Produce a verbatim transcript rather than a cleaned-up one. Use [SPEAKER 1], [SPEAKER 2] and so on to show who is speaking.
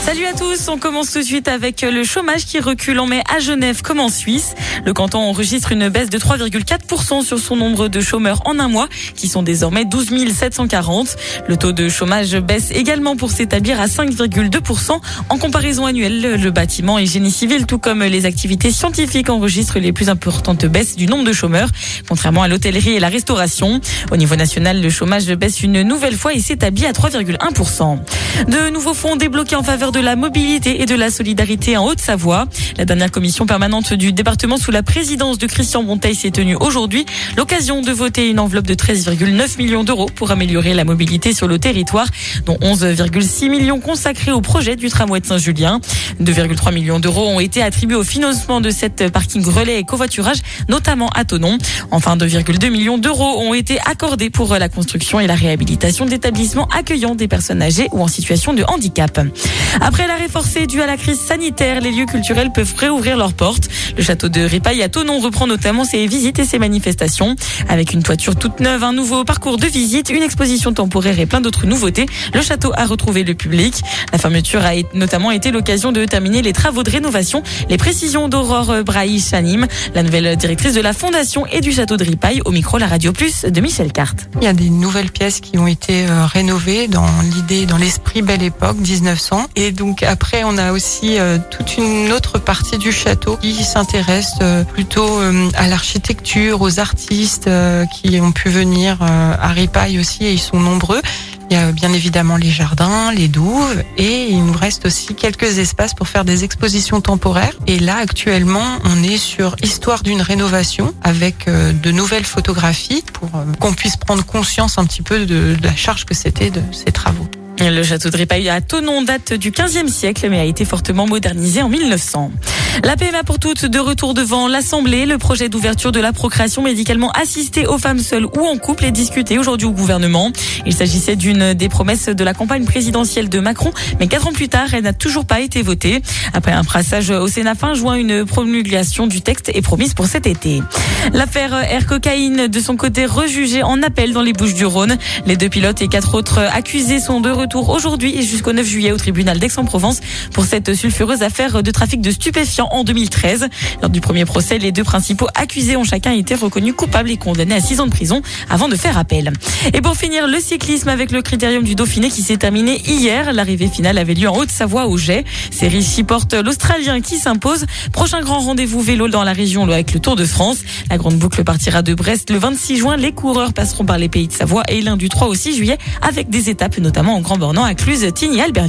[SPEAKER 1] Salut à tous, on commence tout de suite avec le chômage qui recule en mai à Genève comme en Suisse. Le canton enregistre une baisse de trois virgule quatre pour cent sur son nombre de chômeurs en un mois, qui sont désormais douze mille sept cent quarante. Le taux de chômage baisse également pour s'établir à cinq virgule deux pour cent. En comparaison annuelle, le bâtiment et génie civil, tout comme les activités scientifiques, enregistrent les plus importantes baisses du nombre de chômeurs, contrairement à l'hôtellerie et la restauration. Au niveau national, le chômage baisse une nouvelle fois et s'établit à trois virgule un pour cent. De nouveaux fonds débloqués en faveur de la mobilité et de la solidarité en Haute-Savoie. La dernière commission permanente du département sous la présidence de Christian Bonteil s'est tenue aujourd'hui. L'occasion de voter une enveloppe de treize virgule neuf millions d'euros pour améliorer la mobilité sur le territoire, dont onze virgule six millions consacrés au projet du tramway de Saint-Julien. deux virgule trois millions d'euros ont été attribués au financement de cette parking relais et covoiturage, notamment à Thonon. Enfin, deux virgule deux millions d'euros ont été accordés pour la construction et la réhabilitation d'établissements accueillant des personnes âgées ou en situation de handicap. Après l'arrêt forcé dû à la crise sanitaire, les lieux culturels peuvent réouvrir leurs portes. Le château de Ripaille à Thonon reprend notamment ses visites et ses manifestations. Avec une toiture toute neuve, un nouveau parcours de visite, une exposition temporaire et plein d'autres nouveautés, le château a retrouvé le public. La fermeture a notamment été l'occasion de terminer les travaux de rénovation. Les précisions d'Aurore Brahi-Chanim, la nouvelle directrice de la fondation et du château de Ripaille, au micro La Radio Plus de Michel Carte.
[SPEAKER 2] Il y a des nouvelles pièces qui ont été euh, rénovées dans l'idée, dans l'esprit Belle Époque, dix-neuf cents. Et donc après, on a aussi euh, toute une autre partie du château qui s'intéresse euh, plutôt euh, à l'architecture, aux artistes euh, qui ont pu venir euh, à Ripaille aussi, et ils sont nombreux. Il y a bien évidemment les jardins, les douves, et il nous reste aussi quelques espaces pour faire des expositions temporaires. Et là, actuellement, on est sur Histoire d'une rénovation avec euh, de nouvelles photographies pour euh, qu'on puisse prendre conscience un petit peu de, de la charge que c'était de ces travaux.
[SPEAKER 1] Le château de Ripaille à Thonon date du quinzième siècle, mais a été fortement modernisé en mille neuf cents. La P M A pour toutes de retour devant l'Assemblée. Le projet d'ouverture de la procréation médicalement assistée aux femmes seules ou en couple est discuté aujourd'hui au gouvernement. Il s'agissait d'une des promesses de la campagne présidentielle de Macron, mais quatre ans plus tard, elle n'a toujours pas été votée. Après un passage au Sénat fin juin, une promulgation du texte est promise pour cet été. L'affaire Air Cocaïne, de son côté, rejugée en appel dans les Bouches-du-Rhône. Les deux pilotes et quatre autres accusés sont de retour aujourd'hui et jusqu'au neuf juillet au tribunal d'Aix-en-Provence pour cette sulfureuse affaire de trafic de stupéfiants en deux mille treize. Lors du premier procès, les deux principaux accusés ont chacun été reconnus coupables et condamnés à six ans de prison avant de faire appel. Et pour finir, le cyclisme avec le Critérium du Dauphiné qui s'est terminé hier. L'arrivée finale avait lieu en Haute-Savoie au Jet. C'est Richie Porte, l'Australien, qui s'impose. Prochain grand rendez-vous vélo dans la région avec le Tour de France. La grande boucle partira de Brest le vingt-six juin. Les coureurs passeront par les Pays de Savoie et l'un du trois au six juillet avec des étapes notamment en Grand Bornand, à Cluse, Tignes et Albertville.